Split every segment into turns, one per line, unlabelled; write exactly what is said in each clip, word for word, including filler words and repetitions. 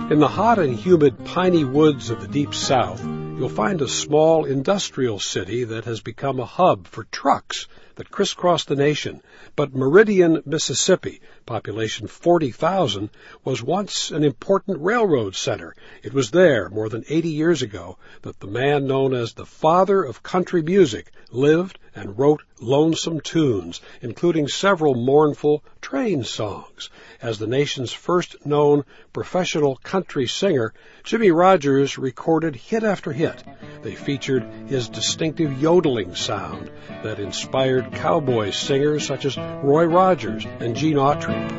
In the hot and humid piney woods of the Deep South, you'll find a small industrial city that has become a hub for trucks that crisscross the nation. But Meridian, Mississippi, population forty thousand, was once an important railroad center. It was there, more than eighty years ago, that the man known as the father of country music lived and wrote lonesome tunes, including several mournful train songs. As the nation's first known professional country singer, Jimmie Rodgers recorded hit after hit. They featured his distinctive yodeling sound that inspired cowboy singers such as Roy Rogers and Gene Autry.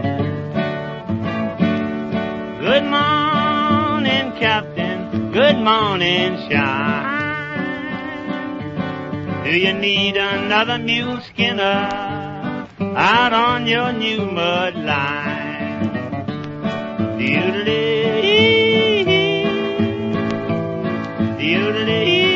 Good morning, Captain. Good morning, Shine. Do you need another mule skinner out on your new mud line? Doodle-dee, doodle-dee.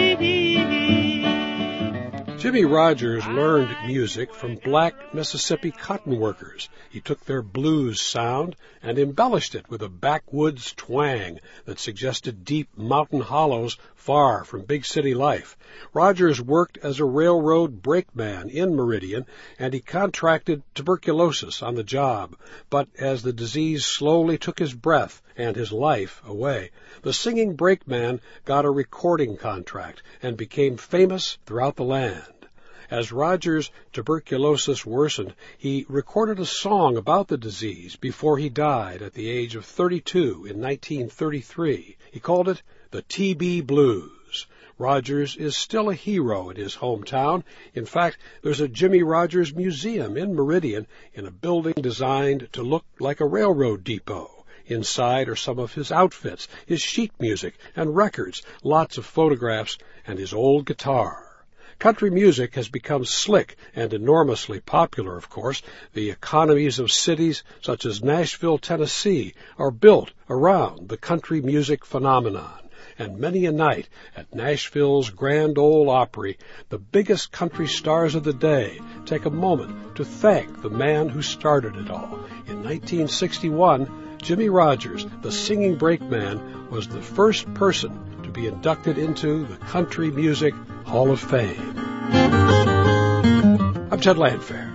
Jimmie Rodgers learned music from black Mississippi cotton workers. He took their blues sound and embellished it with a backwoods twang that suggested deep mountain hollows far from big city life. Rodgers worked as a railroad brakeman in Meridian, and he contracted tuberculosis on the job. But as the disease slowly took his breath and his life away, the singing brakeman got a recording contract and became famous throughout the land. As Rodgers' tuberculosis worsened, he recorded a song about the disease before he died at the age of thirty-two in nineteen thirty-three. He called it the T B Blues. Rodgers is still a hero in his hometown. In fact, there's a Jimmie Rodgers Museum in Meridian in a building designed to look like a railroad depot. Inside are some of his outfits, his sheet music and records, lots of photographs, and his old guitar. Country music has become slick and enormously popular, of course. The economies of cities such as Nashville, Tennessee, are built around the country music phenomenon. And many a night at Nashville's Grand Ole Opry, the biggest country stars of the day take a moment to thank the man who started it all. In nineteen sixty-one, Jimmie Rodgers, the singing brakeman, was the first person to be inducted into the Country Music Hall of Fame. I'm Ted Landfair.